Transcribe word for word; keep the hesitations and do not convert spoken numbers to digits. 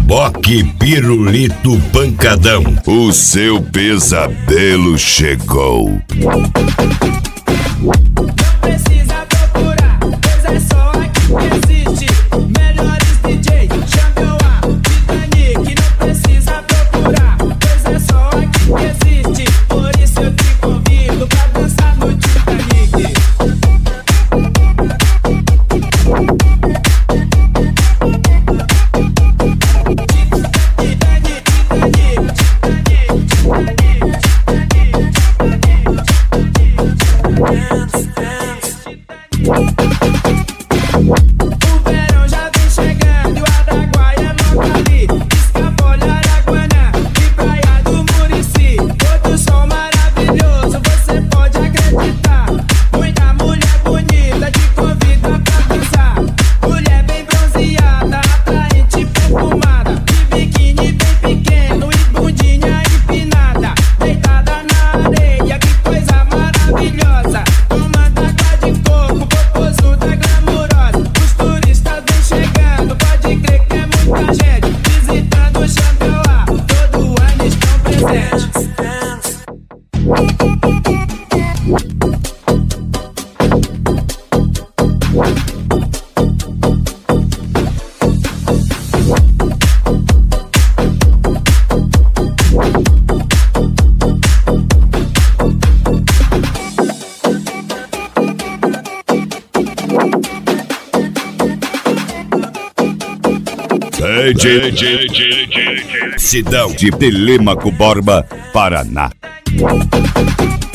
Boque Pirulito Pancadão. O seu pesadelo chegou. Não precisa procurar, pois é só aqui que existe. Melhores D J, chame a Titanic. Não precisa procurar, pois é só aqui que existe. Por isso eu te convido pra dançar no Titanic. O verão já vem chegando e o Araguaia não tá ali. Escapole, Araguaná e Praia do Murici. Outro som maravilhoso, você pode acreditar. Muita mulher bonita te convida pra dançar. Mulher bem bronzeada, atraente, perfumada, de biquíni bem pequeno e bundinha empinada. Deitada na areia, que coisa maravilhosa. Tomando água de coco, popozuda glamurosa. Os turistas vêm chegando, pode crer que é muita gente visitando o Xangri-Lá. Todo ano estão presentes. D J Sidão de Telêmaco Borba, Paraná.